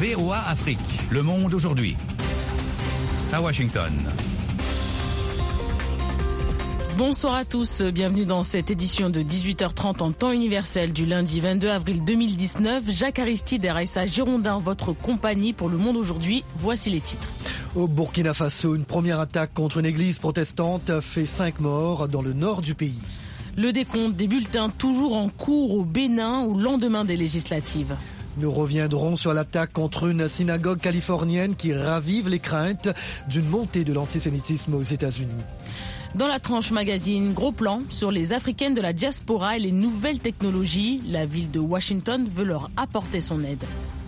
VOA Afrique, le monde aujourd'hui. À Washington. Bonsoir à tous, bienvenue dans cette édition de 18h30 en temps universel du lundi 22 avril 2019. Jacques Aristide et Raissa Girondin, votre compagnie pour le monde aujourd'hui. Voici les titres. Au Burkina Faso, une première attaque contre une église protestante a fait 5 morts dans le nord du pays. Le décompte des bulletins toujours en cours au Bénin au lendemain des législatives. Nous reviendrons sur l'attaque contre une synagogue californienne qui ravive les craintes d'une montée de l'antisémitisme aux États-Unis. Dans la tranche magazine, gros plan sur les Africaines de la diaspora et les nouvelles technologies. La ville de Washington veut leur apporter son aide.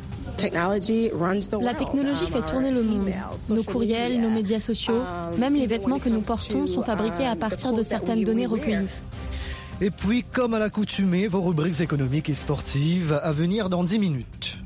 La technologie fait tourner le monde. Nos courriels, nos médias sociaux, même les vêtements que nous portons sont fabriqués à partir de certaines données recueillies. Et puis, comme à l'accoutumée, vos rubriques économiques et sportives à venir dans 10 minutes.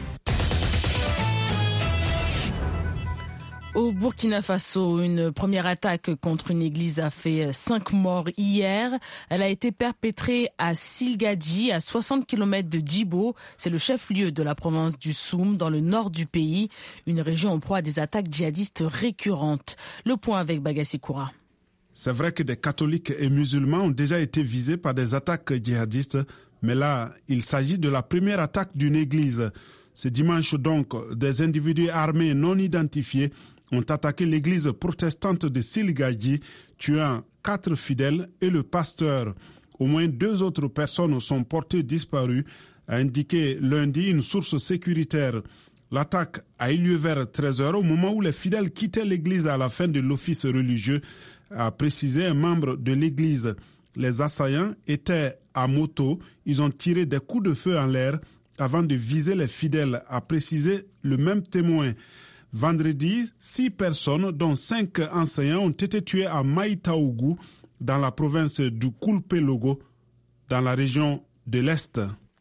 Au Burkina Faso, une première attaque contre une église a fait 5 morts hier. Elle a été perpétrée à Silgadji, à 60 km de Djibo. C'est le chef-lieu de la province du Soum, dans le nord du pays. Une région en proie à des attaques djihadistes récurrentes. Le point avec Bagassi Koura. C'est vrai que des catholiques et musulmans ont déjà été visés par des attaques djihadistes, mais là, il s'agit de la première attaque d'une église. Ce dimanche donc, des individus armés non identifiés ont attaqué l'église protestante de Silgadji, tuant 4 fidèles et le pasteur. Au moins 2 autres personnes sont portées disparues, a indiqué lundi une source sécuritaire. L'attaque a eu lieu vers 13h, au moment où les fidèles quittaient l'église à la fin de l'office religieux, a précisé un membre de l'église. Les assaillants étaient à moto, ils ont tiré des coups de feu en l'air avant de viser les fidèles, a précisé le même témoin. Vendredi, 6 personnes, dont 5 enseignants, ont été tués à Maïtaougou, dans la province du Koulpelogo, dans la région de l'Est.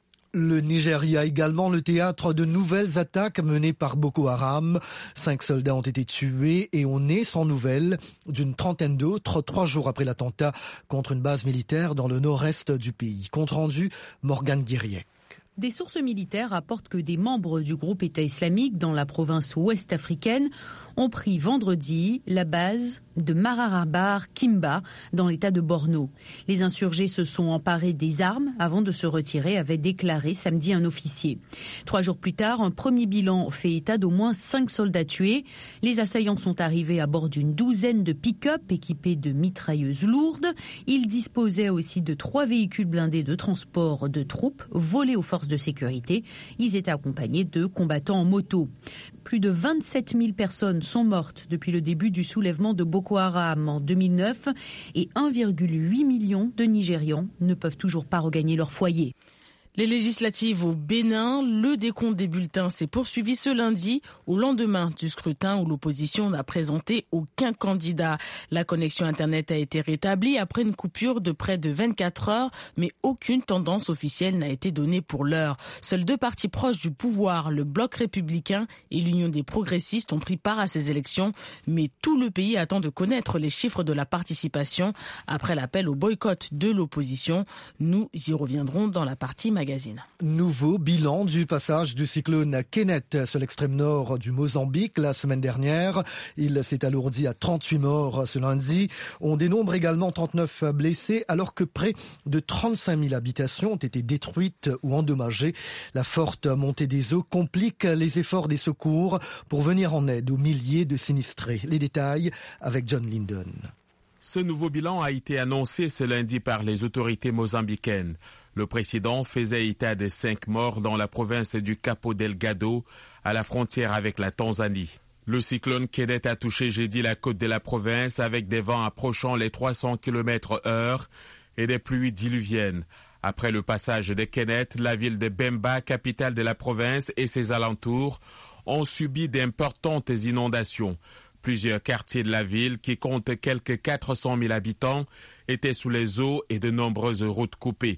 Le Nigeria également le théâtre de nouvelles attaques menées par Boko Haram. 5 soldats ont été tués et on est sans nouvelles d'une trentaine d'autres 3 jours après l'attentat contre une base militaire dans le nord-est du pays. Compte rendu, Morgane Guiriec. Des sources militaires rapportent que des membres du groupe État islamique dans la province ouest africaine ont pris vendredi la base de Mararabar Kimba dans l'état de Borno. Les insurgés se sont emparés des armes avant de se retirer, avait déclaré samedi un officier. 3 jours plus tard, un premier bilan fait état d'au moins 5 soldats tués. Les assaillants sont arrivés à bord d'une douzaine de pick-up équipés de mitrailleuses lourdes. Ils disposaient aussi de 3 véhicules blindés de transport de troupes volés aux forces de sécurité. Ils étaient accompagnés de combattants en moto. Plus de 27 000 personnes sont mortes depuis le début du soulèvement de Boko Haram en 2009 et 1,8 million de Nigérians ne peuvent toujours pas regagner leur foyer. Les législatives au Bénin, le décompte des bulletins s'est poursuivi ce lundi, au lendemain du scrutin où l'opposition n'a présenté aucun candidat. La connexion Internet a été rétablie après une coupure de près de 24 heures, mais aucune tendance officielle n'a été donnée pour l'heure. Seuls 2 partis proches du pouvoir, le Bloc républicain et l'Union des progressistes, ont pris part à ces élections, mais tout le pays attend de connaître les chiffres de la participation après l'appel au boycott de l'opposition. Nous y reviendrons dans la partie magazine. Nouveau bilan du passage du cyclone Kenneth sur l'extrême nord du Mozambique la semaine dernière. Il s'est alourdi à 38 morts ce lundi. On dénombre également 39 blessés alors que près de 35 000 habitations ont été détruites ou endommagées. La forte montée des eaux complique les efforts des secours pour venir en aide aux milliers de sinistrés. Les détails avec John Linden. Ce nouveau bilan a été annoncé ce lundi par les autorités mozambicaines. Le président faisait état de 5 morts dans la province du Cabo Delgado, à la frontière avec la Tanzanie. Le cyclone Kenneth a touché jeudi la côte de la province avec des vents approchant les 300 km/h et des pluies diluviennes. Après le passage de Kenneth, la ville de Bemba, capitale de la province, et ses alentours ont subi d'importantes inondations. Plusieurs quartiers de la ville, qui comptent quelques 400 000 habitants, étaient sous les eaux et de nombreuses routes coupées.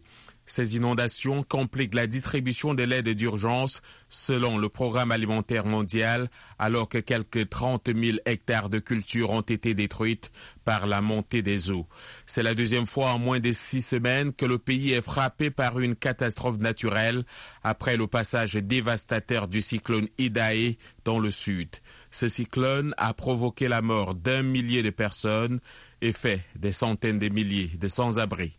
Ces inondations compliquent la distribution de l'aide d'urgence selon le Programme alimentaire mondial, alors que quelques 30 000 hectares de cultures ont été détruites par la montée des eaux. C'est la deuxième fois en moins de 6 semaines que le pays est frappé par une catastrophe naturelle après le passage dévastateur du cyclone Idai dans le sud. Ce cyclone a provoqué la mort d'1 millier de personnes et fait des centaines de milliers de sans-abri.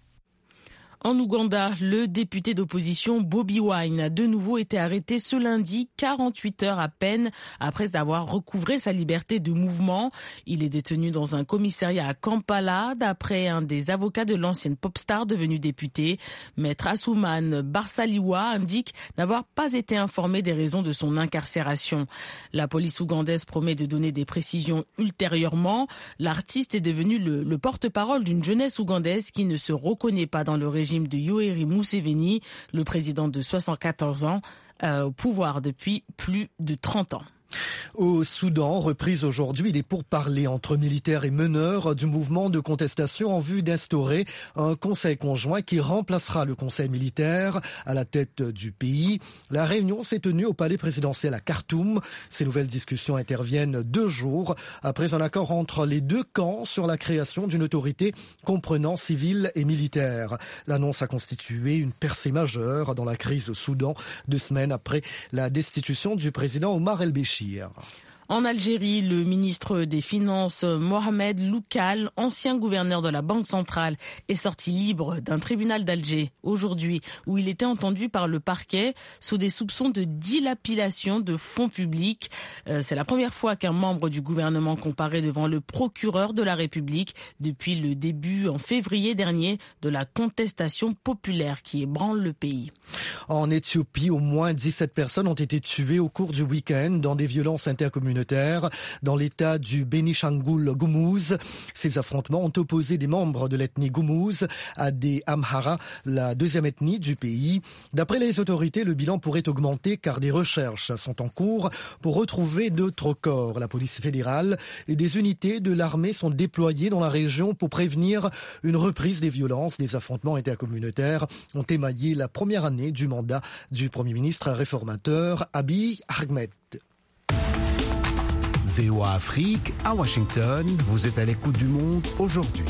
En Ouganda, le député d'opposition Bobi Wine a de nouveau été arrêté ce lundi, 48 heures à peine après avoir recouvré sa liberté de mouvement. Il est détenu dans un commissariat à Kampala, d'après un des avocats de l'ancienne pop star devenue députée. Maître Asuman Barsaliwa indique n'avoir pas été informé des raisons de son incarcération. La police ougandaise promet de donner des précisions ultérieurement. L'artiste est devenu le porte-parole d'une jeunesse ougandaise qui ne se reconnaît pas dans le régime de Yoweri Museveni, le président de 74 ans, au pouvoir depuis plus de 30 ans. Au Soudan, reprise aujourd'hui des pourparlers entre militaires et meneurs du mouvement de contestation en vue d'instaurer un conseil conjoint qui remplacera le conseil militaire à la tête du pays. La réunion s'est tenue au palais présidentiel à Khartoum. Ces nouvelles discussions interviennent 2 jours après un accord entre les deux camps sur la création d'une autorité comprenant civils et militaires. L'annonce a constitué une percée majeure dans la crise au Soudan, 2 semaines après la destitution du président Omar el-Béchir. En Algérie, le ministre des Finances Mohamed Loukal, ancien gouverneur de la Banque centrale, est sorti libre d'un tribunal d'Alger aujourd'hui où il était entendu par le parquet sous des soupçons de dilapidation de fonds publics. C'est la première fois qu'un membre du gouvernement comparaît devant le procureur de la République depuis le début en février dernier de la contestation populaire qui ébranle le pays. En Éthiopie, au moins 17 personnes ont été tuées au cours du week-end dans des violences intercommunautaires dans l'état du Bénichangul Gumuz. Ces affrontements ont opposé des membres de l'ethnie Gumuz à des Amhara, la deuxième ethnie du pays. D'après les autorités, le bilan pourrait augmenter car des recherches sont en cours pour retrouver d'autres corps. La police fédérale et des unités de l'armée sont déployées dans la région pour prévenir une reprise des violences. Des affrontements intercommunautaires ont émaillé la première année du mandat du Premier ministre réformateur Abiy Ahmed. VOA Afrique, à Washington, vous êtes à l'écoute du monde aujourd'hui.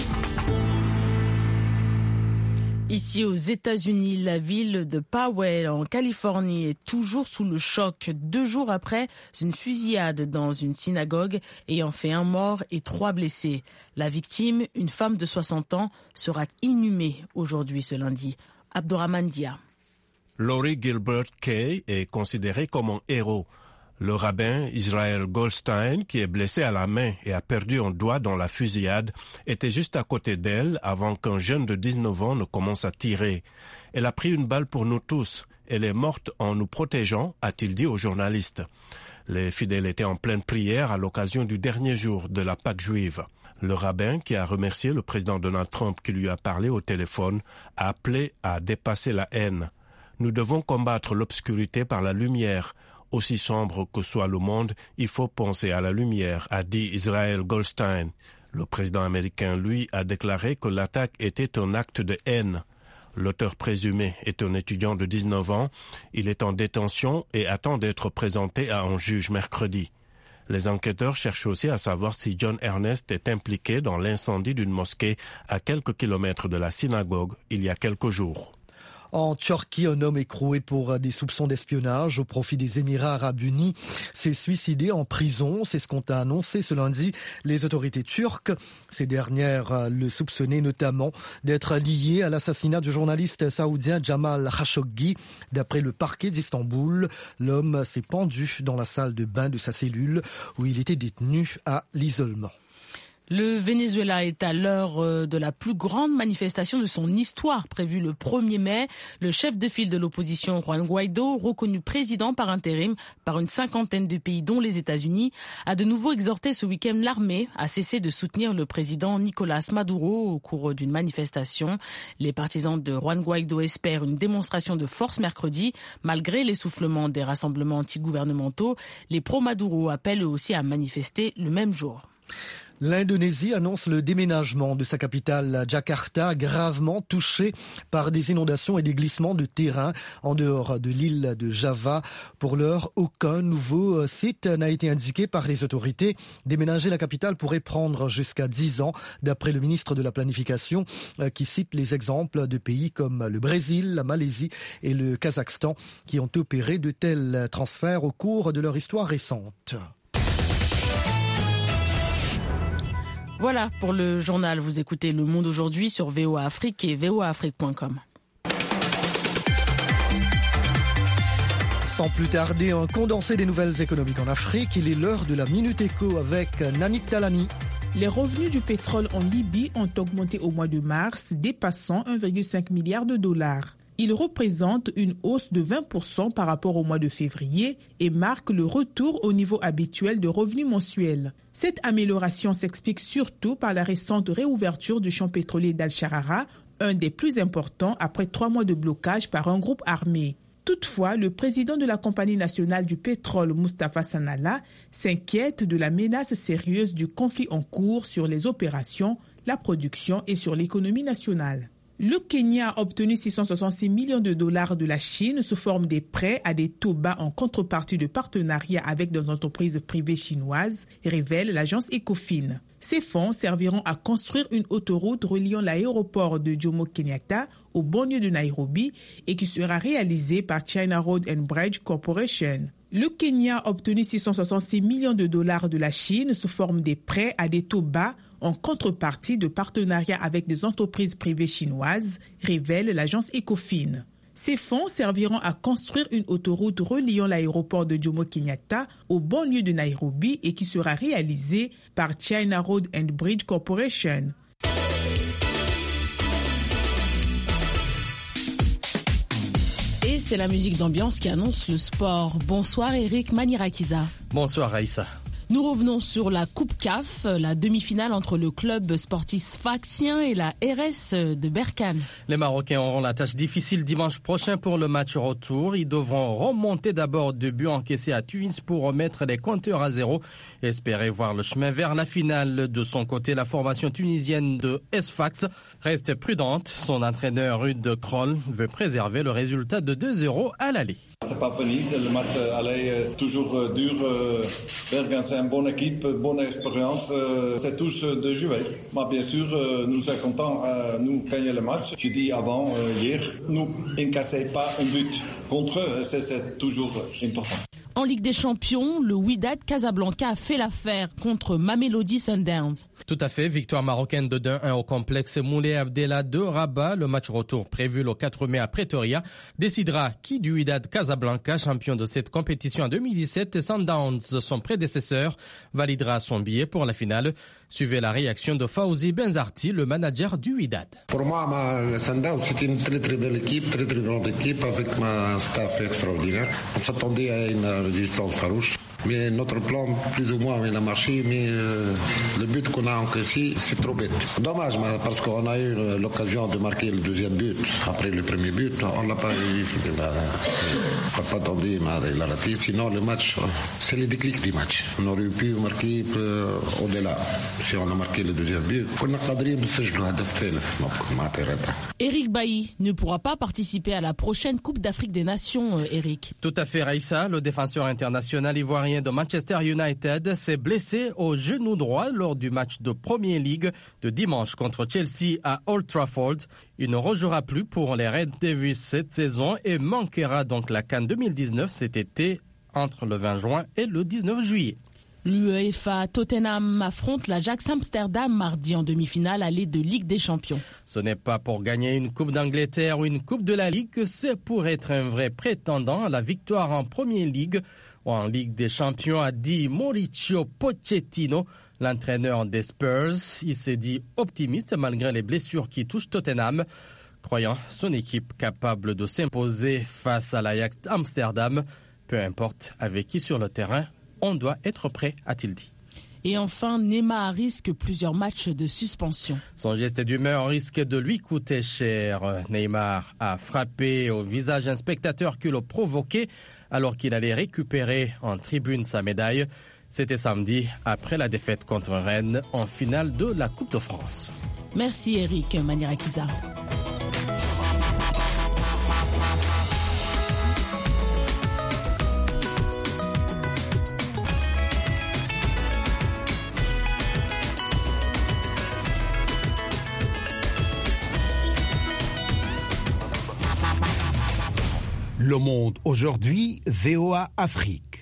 Ici aux États-Unis, la ville de Powell en Californie est toujours sous le choc 2 jours après une fusillade dans une synagogue ayant fait 1 mort et 3 blessés. La victime, une femme de 60 ans, sera inhumée aujourd'hui ce lundi. Abdurrahman Dia. Lori Gilbert Kay est considéré comme un héros. Le rabbin Israel Goldstein, qui est blessé à la main et a perdu un doigt dans la fusillade, était juste à côté d'elle avant qu'un jeune de 19 ans ne commence à tirer. Elle a pris une balle pour nous tous. Elle est morte en nous protégeant, a-t-il dit aux journalistes. Les fidèles étaient en pleine prière à l'occasion du dernier jour de la Pâque juive. Le rabbin, qui a remercié le président Donald Trump qui lui a parlé au téléphone, a appelé à dépasser la haine. Nous devons combattre l'obscurité par la lumière. Aussi sombre que soit le monde, il faut penser à la lumière, a dit Israel Goldstein. Le président américain, lui, a déclaré que l'attaque était un acte de haine. L'auteur présumé est un étudiant de 19 ans. Il est en détention et attend d'être présenté à un juge mercredi. Les enquêteurs cherchent aussi à savoir si John Ernest est impliqué dans l'incendie d'une mosquée à quelques kilomètres de la synagogue il y a quelques jours. En Turquie, un homme écroué pour des soupçons d'espionnage au profit des Émirats arabes unis s'est suicidé en prison. C'est ce qu'ont annoncé ce lundi les autorités turques. Ces dernières le soupçonnaient notamment d'être lié à l'assassinat du journaliste saoudien Jamal Khashoggi. D'après le parquet d'Istanbul, l'homme s'est pendu dans la salle de bain de sa cellule où il était détenu à l'isolement. Le Venezuela est à l'heure de la plus grande manifestation de son histoire prévue le 1er mai. Le chef de file de l'opposition, Juan Guaido, reconnu président par intérim par une 50aine de pays dont les États-Unis, a de nouveau exhorté ce week-end l'armée à cesser de soutenir le président Nicolás Maduro au cours d'une manifestation. Les partisans de Juan Guaido espèrent une démonstration de force mercredi. Malgré l'essoufflement des rassemblements antigouvernementaux, les pro-Maduro appellent aussi à manifester le même jour. L'Indonésie annonce le déménagement de sa capitale Jakarta, gravement touchée par des inondations et des glissements de terrain en dehors de l'île de Java. Pour l'heure, aucun nouveau site n'a été indiqué par les autorités. Déménager la capitale pourrait prendre jusqu'à 10 ans, d'après le ministre de la Planification, qui cite les exemples de pays comme le Brésil, la Malaisie et le Kazakhstan qui ont opéré de tels transferts au cours de leur histoire récente. Voilà pour le journal. Vous écoutez Le Monde aujourd'hui sur VOA Afrique et voaafrique.com. Sans plus tarder, un condensé des nouvelles économiques en Afrique. Il est l'heure de la Minute Éco avec Nanik Talani. Les revenus du pétrole en Libye ont augmenté au mois de mars, dépassant 1,5 milliard de dollars. Il représente une hausse de 20% par rapport au mois de février et marque le retour au niveau habituel de revenus mensuels. Cette amélioration s'explique surtout par la récente réouverture du champ pétrolier d'Al-Sharara, un des plus importants après 3 mois de blocage par un groupe armé. Toutefois, le président de la Compagnie nationale du pétrole, Mustafa Sanalla, s'inquiète de la menace sérieuse du conflit en cours sur les opérations, la production et sur l'économie nationale. Le Kenya a obtenu 666 millions de dollars de la Chine sous forme des prêts à des taux bas en contrepartie de partenariats avec des entreprises privées chinoises, révèle l'agence Ecofin. Ces fonds serviront à construire une autoroute reliant l'aéroport de Jomo Kenyatta au banlieue de Nairobi et qui sera réalisée par China Road and Bridge Corporation. Le Kenya a obtenu 666 millions de dollars de la Chine sous forme des prêts à des taux bas en contrepartie de partenariats avec des entreprises privées chinoises, révèle l'agence Ecofin. Ces fonds serviront à construire une autoroute reliant l'aéroport de Jomo Kenyatta au banlieue de Nairobi et qui sera réalisée par China Road and Bridge Corporation. Et c'est la musique d'ambiance qui annonce le sport. Bonsoir Eric Manirakiza. Bonsoir Raïssa. Nous revenons sur la Coupe CAF, la demi-finale entre le club sportif Sfaxien et la RS de Berkane. Les Marocains auront la tâche difficile dimanche prochain pour le match retour. Ils devront remonter d'abord 2 buts encaissés à Tunis pour remettre les compteurs à 0 et espérer voir le chemin vers la finale. De son côté, la formation tunisienne de Sfax reste prudente. Son entraîneur Ruud Krol veut préserver le résultat de 2-0 à l'aller. C'est pas fini, le match aller c'est toujours dur. Bergame c'est une bonne équipe, bonne expérience. C'est tous de jouer. Mais bien sûr, nous sommes contents nous gagner le match. Je dis avant hier, nous n'encassez pas un but contre eux, c'est toujours important. En Ligue des Champions, le Wydad Casablanca a fait l'affaire contre Mamelodi Sundowns. Tout à fait, victoire marocaine de 2-1 au complexe Moulay Abdellah de Rabat. Le match retour prévu le 4 mai à Pretoria décidera qui du Wydad Casablanca, champion de cette compétition en 2017, et Sundowns, son prédécesseur, validera son billet pour la finale. Suivez la réaction de Fawzi Benzarti, le manager du Wydad. Pour moi, le Sundowns, c'est une très très belle équipe, très très grande équipe avec un staff extraordinaire. On s'attendait à une résistance farouche. Mais notre plan, plus ou moins, il a marché, mais le but qu'on a encaissé, c'est trop bête. Dommage, parce qu'on a eu l'occasion de marquer le deuxième but. Après le premier but, on l'a pas eu. On n'a pas attendu, il a raté. Sinon, le match, c'est le déclic du match. On aurait pu marquer au-delà. Si on a marqué le deuxième but, on a cadré, Eric Bailly ne pourra pas participer à la prochaine Coupe d'Afrique des Nations, Eric. Tout à fait, Raïssa. Le défenseur international ivoirien de Manchester United s'est blessé au genou droit lors du match de Premier League de dimanche contre Chelsea à Old Trafford. Il ne rejouera plus pour les Red Devils cette saison et manquera donc la CAN 2019 cet été entre le 20 juin et le 19 juillet. L'UEFA Tottenham affronte l'Ajax Amsterdam mardi en demi-finale allée de Ligue des Champions. Ce n'est pas pour gagner une Coupe d'Angleterre ou une Coupe de la Ligue, c'est pour être un vrai prétendant à la victoire en Premier League ou en Ligue des Champions, a dit Mauricio Pochettino, l'entraîneur des Spurs. Il s'est dit optimiste malgré les blessures qui touchent Tottenham, croyant son équipe capable de s'imposer face à l'Ajax Amsterdam. Peu importe avec qui sur le terrain, on doit être prêt, a-t-il dit. Et enfin, Neymar risque plusieurs matchs de suspension. Son geste d'humeur risque de lui coûter cher. Neymar a frappé au visage un spectateur qui l'a provoqué alors qu'il allait récupérer en tribune sa médaille. C'était samedi, après la défaite contre Rennes en finale de la Coupe de France. Merci Eric Maniarakiza. Le Monde aujourd'hui, VOA Afrique.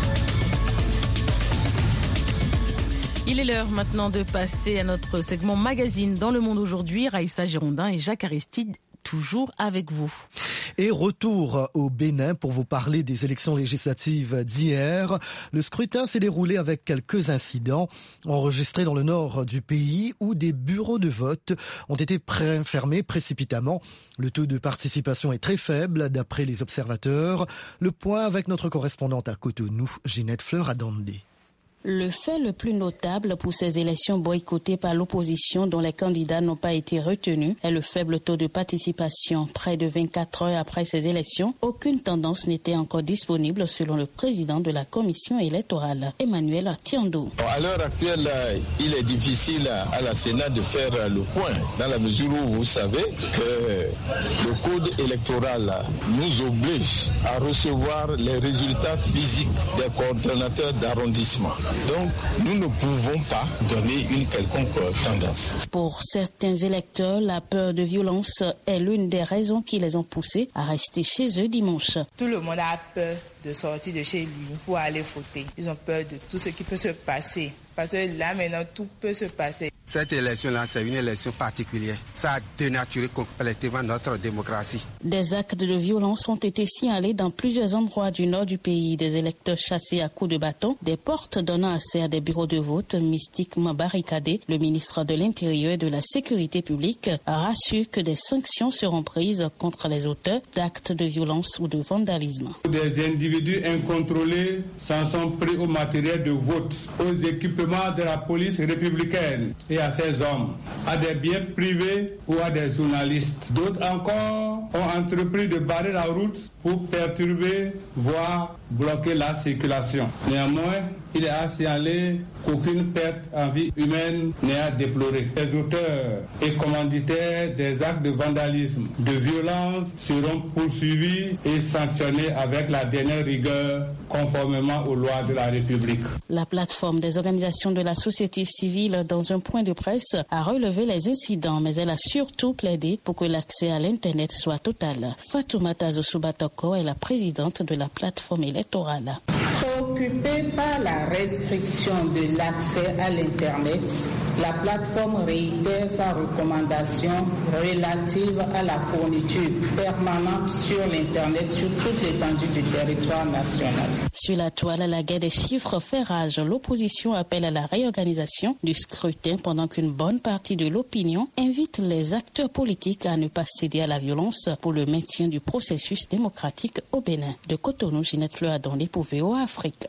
Il est l'heure maintenant de passer à notre segment magazine dans Le Monde aujourd'hui. Raïssa Girondin et Jacques Aristide, toujours avec vous. Et retour au Bénin pour vous parler des élections législatives d'hier. Le scrutin s'est déroulé avec quelques incidents enregistrés dans le nord du pays où des bureaux de vote ont été fermés précipitamment. Le taux de participation est très faible d'après les observateurs. Le point avec notre correspondante à Cotonou, Ginette Fleur-Adandé. Le fait le plus notable pour ces élections boycottées par l'opposition dont les candidats n'ont pas été retenus est le faible taux de participation. Près de 24 heures après ces élections, aucune tendance n'était encore disponible selon le président de la commission électorale, Emmanuel Tiando. À l'heure actuelle, il est difficile à la Sénat de faire le point dans la mesure où vous savez que le code électoral nous oblige à recevoir les résultats physiques des coordonnateurs d'arrondissement. Donc, nous ne pouvons pas donner une quelconque tendance. Pour certains électeurs, la peur de violence est l'une des raisons qui les ont poussés à rester chez eux dimanche. Tout le monde a peur de sortir de chez lui pour aller voter. Ils ont peur de tout ce qui peut se passer. Parce que là, maintenant, tout peut se passer. Cette élection-là, c'est une élection particulière. Ça a dénaturé complètement notre démocratie. Des actes de violence ont été signalés dans plusieurs endroits du nord du pays. Des électeurs chassés à coups de bâton, des portes donnant accès à des bureaux de vote mystiquement barricadés. Le ministre de l'Intérieur et de la Sécurité publique rassure que des sanctions seront prises contre les auteurs d'actes de violence ou de vandalisme. Des individus incontrôlés s'en sont pris au matériel de vote, aux équipements de la police républicaine et à ses hommes, à des biens privés ou à des journalistes. D'autres encore ont entrepris de barrer la route pour perturber, voire bloquer la circulation. Néanmoins, il est à signaler qu'aucune perte en vie humaine n'est à déplorer. Les auteurs et commanditaires des actes de vandalisme, de violence seront poursuivis et sanctionnés avec la dernière rigueur conformément aux lois de la République. La plateforme des organisations de la société civile, dans un point de presse, a relevé les incidents, mais elle a surtout plaidé pour que l'accès à l'Internet soit total. Fatoumata Zosubatoko est la présidente de la plateforme électorale. Préoccupée par la restriction de l'accès à l'Internet, la plateforme réitère sa recommandation relative à la fourniture permanente sur l'Internet sur toute l'étendue du territoire national. Sur la toile, la guerre des chiffres fait rage. L'opposition appelle à la réorganisation du scrutin pendant qu'une bonne partie de l'opinion invite les acteurs politiques à ne pas céder à la violence pour le maintien du processus démocratique au Bénin. De Cotonou, Ginette Fleur-Adandé pour VOA Afrique.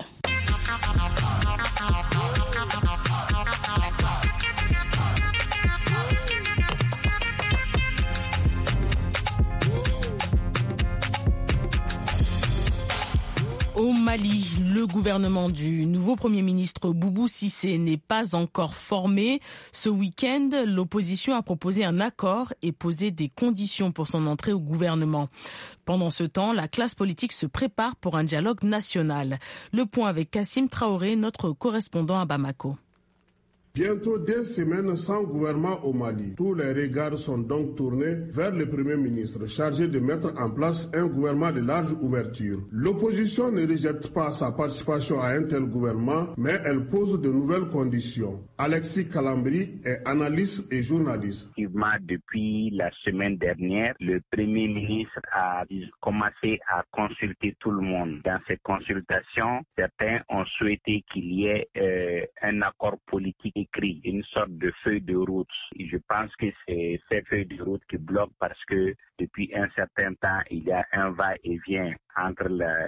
Au Mali, le gouvernement du nouveau Premier ministre Boubou Cissé n'est pas encore formé. Ce week-end, l'opposition a proposé un accord et posé des conditions pour son entrée au gouvernement. Pendant ce temps, la classe politique se prépare pour un dialogue national. Le point avec Kassim Traoré, notre correspondant à Bamako. Bientôt 2 semaines sans gouvernement au Mali. Tous les regards sont donc tournés vers le Premier ministre, chargé de mettre en place un gouvernement de large ouverture. L'opposition ne rejette pas sa participation à un tel gouvernement, mais elle pose de nouvelles conditions. Alexis Kalambri est analyste et journaliste. Depuis la semaine dernière, le Premier ministre a commencé à consulter tout le monde. Dans ces consultations, certains ont souhaité qu'il y ait un accord politique écrit, une sorte de feuille de route. Et je pense que c'est cette feuille de route qui bloque parce que depuis un certain temps, il y a un va-et-vient entre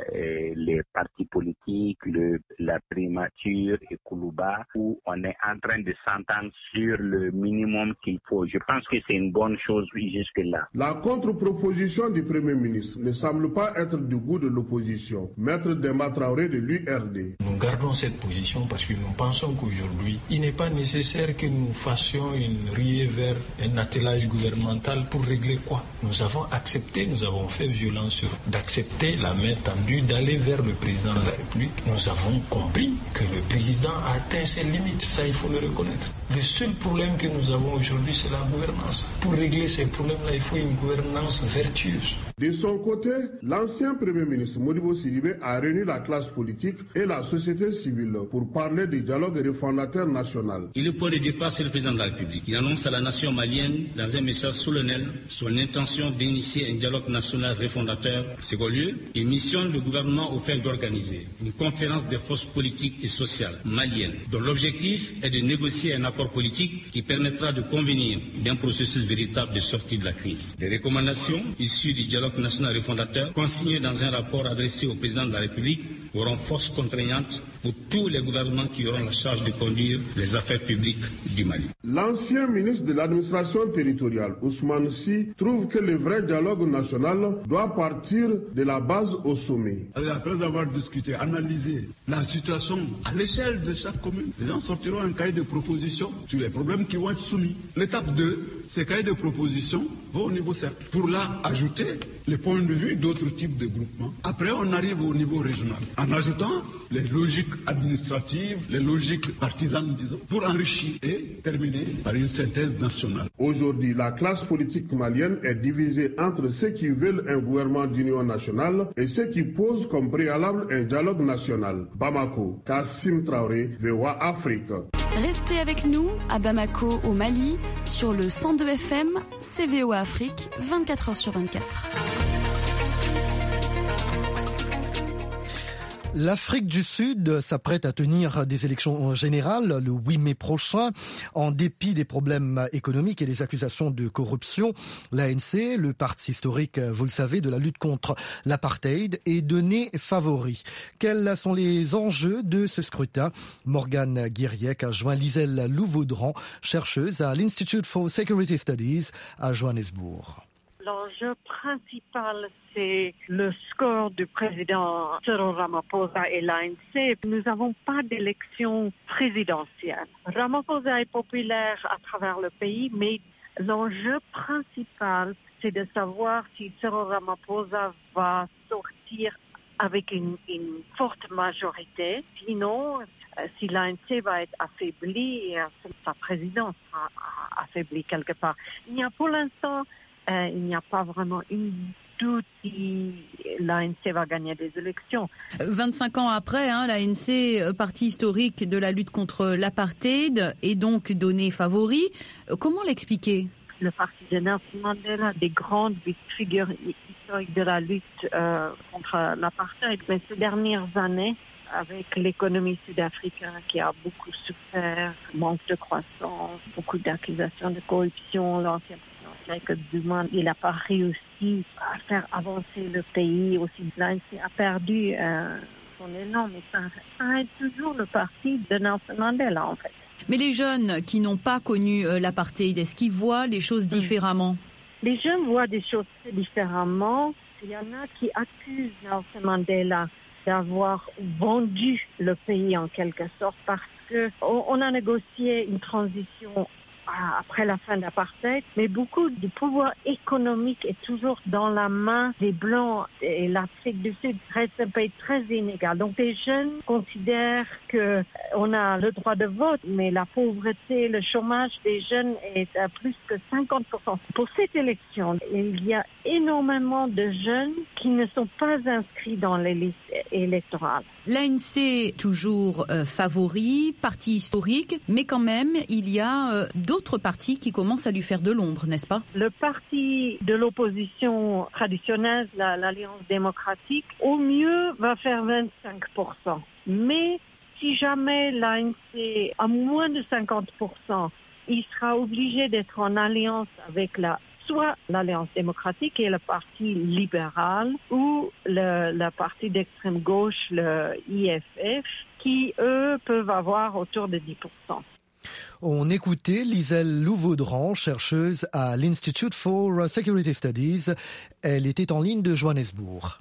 les partis politiques, la primature et Koulouba, où on est en train de s'entendre sur le minimum qu'il faut. Je pense que c'est une bonne chose jusque-là. La contre-proposition du Premier ministre ne semble pas être du goût de l'opposition. Maître Demba Traoré de l'URD. Nous gardons cette position parce que nous pensons qu'aujourd'hui, il n'est pas nécessaire que nous fassions une ruée vers un attelage gouvernemental pour régler quoi? Nous avons accepté, nous avons fait violence sur d'accepter la main tendue, d'aller vers le président de la République. Nous avons compris que le président a atteint ses limites, ça il faut le reconnaître. Le seul problème que nous avons aujourd'hui, c'est la gouvernance. Pour régler ces problèmes-là, il faut une gouvernance vertueuse. De son côté, l'ancien Premier ministre Modibo Sidibé a réuni la classe politique et la société civile pour parler du dialogue refondateur national. Il est point de départ, c'est le président de la République. Il annonce à la nation malienne, dans un message solennel, son intention d'initier un dialogue national refondateur. Second lieu, il missionne le gouvernement au fait d'organiser une conférence des forces politiques et sociales maliennes, dont l'objectif est de négocier un accord politique qui permettra de convenir d'un processus véritable de sortie de la crise. Les recommandations issues du dialogue national refondateur, consignées dans un rapport adressé au président de la République, auront force contraignante pour tous les gouvernements qui auront la charge de conduire les affaires publiques du Mali. L'ancien ministre de l'administration territoriale, Ousmane Sy, trouve que le vrai dialogue national doit partir de la base au sommet. Après avoir discuté, analysé la situation à l'échelle de chaque commune, les gens sortiront un cahier de propositions sur les problèmes qui vont être soumis. L'étape 2, ces cahiers de propositions vont au niveau cercle. Pour là, ajouter les points de vue d'autres types de groupements. Après, on arrive au niveau régional, en ajoutant les logiques administratives, les logiques partisanes, disons, pour enrichir et terminer par une synthèse nationale. Aujourd'hui, la classe politique malienne est divisée entre ceux qui veulent un gouvernement d'union nationale et ceux qui posent comme préalable un dialogue national. Bamako, Kassim Traoré, VOA Afrique. Restez avec nous à Bamako, au Mali, sur le 102 FM, CVO Afrique, 24h sur 24. L'Afrique du Sud s'apprête à tenir des élections générales le 8 mai prochain. En dépit des problèmes économiques et des accusations de corruption, l'ANC, le parti historique, vous le savez, de la lutte contre l'apartheid, est donné favori. Quels sont les enjeux de ce scrutin? Morgane Guiriec a joint Liselle Louvaudran, chercheuse à l'Institute for Security Studies à Johannesburg. L'enjeu principal, c'est le score du président Cyril Ramaphosa et l'ANC. Nous n'avons pas d'élection présidentielle. Ramaphosa est populaire à travers le pays, mais l'enjeu principal, c'est de savoir si Cyril Ramaphosa va sortir avec une forte majorité. Sinon, si l'ANC va être affaibli, sa présidence sera affaiblie quelque part. Pour l'instant, il n'y a pas vraiment une doute si l'ANC va gagner des élections. 25 ans après, l'ANC, parti historique de la lutte contre l'apartheid, est donc donné favori. Comment l'expliquer? Le parti de Nelson Mandela, des grandes figures historiques de la lutte contre l'apartheid, mais ces dernières années, avec l'économie sud-africaine qui a beaucoup souffert, manque de croissance, beaucoup d'accusations de corruption, l'ancien Jacob Zuma, il n'a pas réussi à faire avancer le pays. Aussi, l'ANC a perdu son élan, mais ça reste toujours le parti de Nelson Mandela, en fait. Mais les jeunes qui n'ont pas connu l'apartheid, est-ce qu'ils voient les choses différemment? Les jeunes voient des choses différemment. Il y en a qui accusent Nelson Mandela d'avoir vendu le pays en quelque sorte parce qu'on a négocié une transition après la fin de l'apartheid, mais beaucoup du pouvoir économique est toujours dans la main des Blancs et l'Afrique du Sud reste un pays très inégal. Donc les jeunes considèrent qu'on a le droit de vote, mais la pauvreté, le chômage des jeunes est à plus que 50%. Pour cette élection, il y a énormément de jeunes qui ne sont pas inscrits dans les listes électorales. L'ANC, toujours favori, parti historique, mais quand même, il y a d'autres partis qui commencent à lui faire de l'ombre, n'est-ce pas? Le parti de l'opposition traditionnelle, l'Alliance démocratique, au mieux va faire 25%. Mais si jamais l'ANC a moins de 50%, il sera obligé d'être en alliance avec la soit l'Alliance démocratique et le Parti libéral ou le parti d'extrême gauche, le IFF, qui, eux, peuvent avoir autour de 10%. On écoutait Liselle Louvaudran, chercheuse à l'Institute for Security Studies. Elle était en ligne de Johannesburg.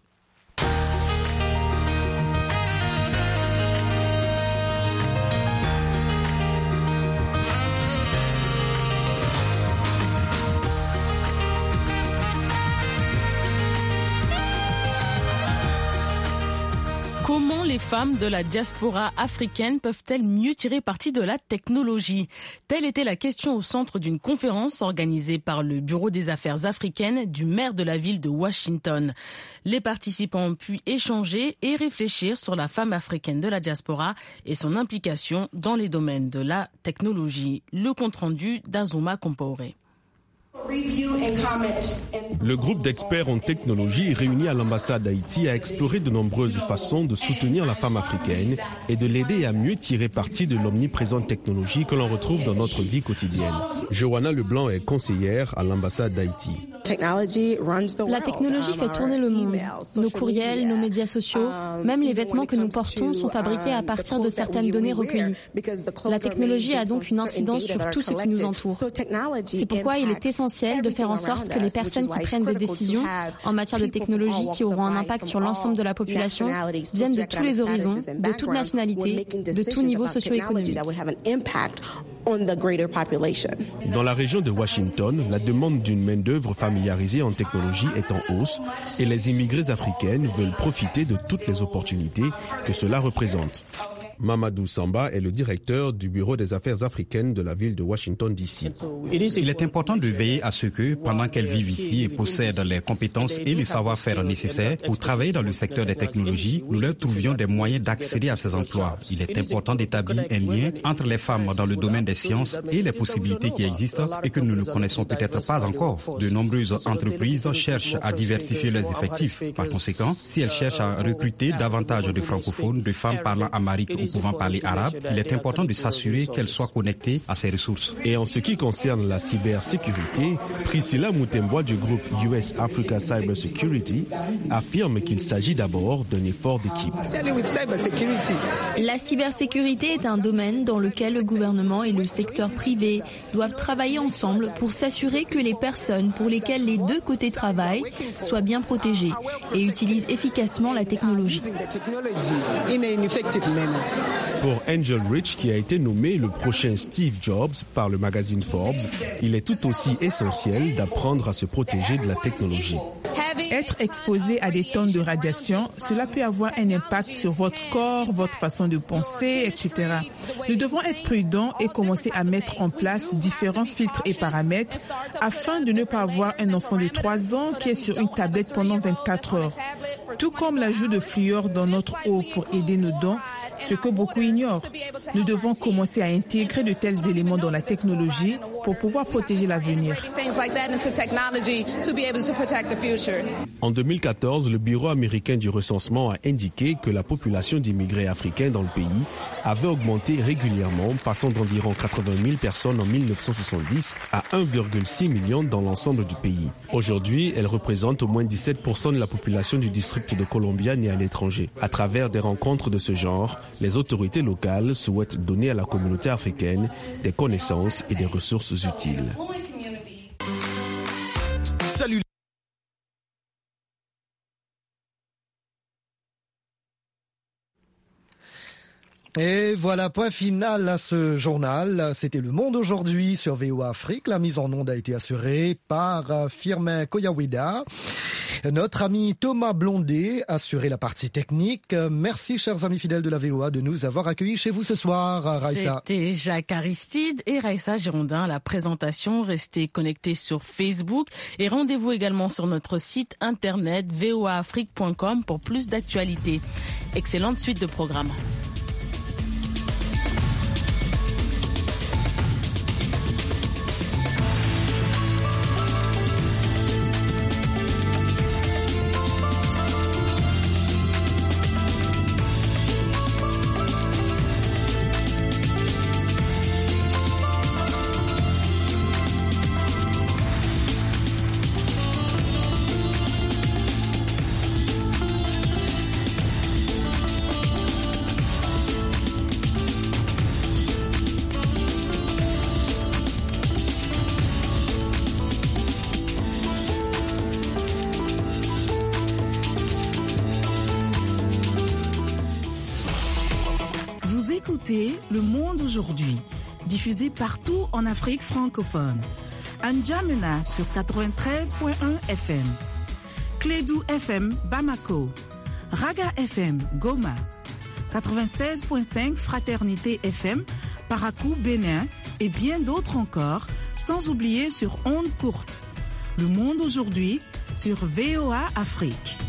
Comment les femmes de la diaspora africaine peuvent-elles mieux tirer parti de la technologie? Telle était la question au centre d'une conférence organisée par le Bureau des affaires africaines du maire de la ville de Washington. Les participants ont pu échanger et réfléchir sur la femme africaine de la diaspora et son implication dans les domaines de la technologie. Le compte-rendu d'Azuma Compaoré. Le groupe d'experts en technologie réuni à l'ambassade d'Haïti a exploré de nombreuses façons de soutenir la femme africaine et de l'aider à mieux tirer parti de l'omniprésente technologie que l'on retrouve dans notre vie quotidienne. Johanna Leblanc est conseillère à l'ambassade d'Haïti. La technologie fait tourner le monde. Nos courriels, nos médias sociaux, même les vêtements que nous portons sont fabriqués à partir de certaines données recueillies. La technologie a donc une incidence sur tout ce qui nous entoure. C'est pourquoi il est essentiel de faire en sorte que les personnes qui prennent des décisions en matière de technologie qui auront un impact sur l'ensemble de la population viennent de tous les horizons, de toute nationalité, de tout niveau socio-économique. Dans la région de Washington, la demande d'une main-d'œuvre familiarisée en technologie est en hausse et les immigrés africaines veulent profiter de toutes les opportunités que cela représente. Mamadou Samba est le directeur du Bureau des affaires africaines de la ville de Washington, D.C. Il est important de veiller à ce que, pendant qu'elles vivent ici et possèdent les compétences et les savoir-faire nécessaires pour travailler dans le secteur des technologies, nous leur trouvions des moyens d'accéder à ces emplois. Il est important d'établir un lien entre les femmes dans le domaine des sciences et les possibilités qui existent et que nous ne connaissons peut-être pas encore. De nombreuses entreprises cherchent à diversifier leurs effectifs. Par conséquent, si elles cherchent à recruter davantage de francophones, de femmes parlant amharique ou pouvant parler arabe, il est important de s'assurer qu'elles soient connectées à ces ressources. Et en ce qui concerne la cybersécurité, Priscilla Mutemboa du groupe US Africa Cybersecurity affirme qu'il s'agit d'abord d'un effort d'équipe. La cybersécurité est un domaine dans lequel le gouvernement et le secteur privé doivent travailler ensemble pour s'assurer que les personnes pour lesquelles les deux côtés travaillent soient bien protégées et utilisent efficacement la technologie. Pour Angel Rich, qui a été nommé le prochain Steve Jobs par le magazine Forbes, il est tout aussi essentiel d'apprendre à se protéger de la technologie. Être exposé à des tonnes de radiation, cela peut avoir un impact sur votre corps, votre façon de penser, etc. Nous devons être prudents et commencer à mettre en place différents filtres et paramètres afin de ne pas avoir un enfant de 3 ans qui est sur une tablette pendant 24 heures. Tout comme l'ajout de fluor dans notre eau pour aider nos dents, ce que beaucoup ignorent. Nous devons commencer à intégrer de tels éléments dans la technologie pour pouvoir protéger l'avenir. En 2014, le Bureau américain du recensement a indiqué que la population d'immigrés africains dans le pays avait augmenté régulièrement, passant d'environ 80 000 personnes en 1970 à 1,6 million dans l'ensemble du pays. Aujourd'hui, elle représente au moins 17% de la population du district de Columbia née à l'étranger. À travers des rencontres de ce genre, les autorités locales souhaitent donner à la communauté africaine des connaissances et des ressources utiles. Salut. Et voilà, point final à ce journal. C'était Le Monde aujourd'hui sur VOA Afrique. La mise en onde a été assurée par Firmin Koyawida. Notre ami Thomas Blondet a assuré la partie technique. Merci, chers amis fidèles de la VOA, de nous avoir accueillis chez vous ce soir, Raïssa. C'était Jacques Aristide et Raïssa Girondin à la présentation. Restez connectés sur Facebook et rendez-vous également sur notre site internet voaafrique.com pour plus d'actualités. Excellente suite de programmes. Vous écoutez Le Monde aujourd'hui, diffusé partout en Afrique francophone. À N'Djamena sur 93.1 FM. Clédou FM Bamako. Raga FM Goma. 96.5 Fraternité FM Parakou Bénin et bien d'autres encore, sans oublier sur ondes courtes. Le Monde aujourd'hui sur VOA Afrique.